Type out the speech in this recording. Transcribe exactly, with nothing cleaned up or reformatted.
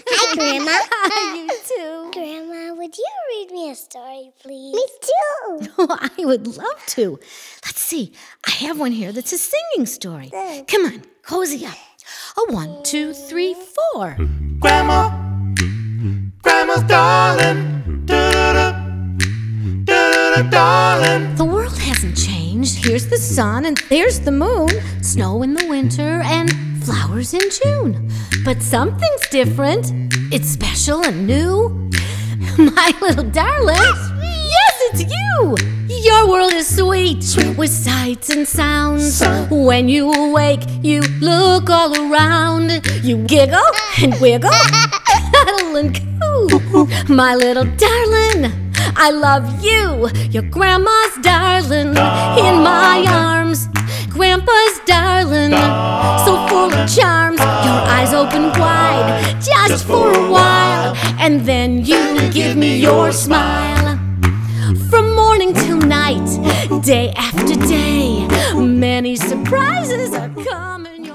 Hi, Grandma. Hi, you too. Grandma, would you read me a story, please? Me too. Oh, I would love to. Let's see. I have one here that's a singing story. Thanks. Come on, cozy up. A one, two, three, four. Grandma, Grandma's darling, da-da-da, da-da-da, darling. The world hasn't changed. Here's the sun and there's the moon. Snow in the winter and flowers in June. But something's different. It's special and new. My little darling. Yes, it's you. Your world is sweet with sights and sounds. When you awake, you look all around. You giggle and wiggle, cuddle and coo. My little darling, I love you. Your grandma's darling in my arms. Grandpa's darling, so full of charms. Your eyes open wide just for a while, and then you give me your smile. From morning till night, day after day, many surprises are coming.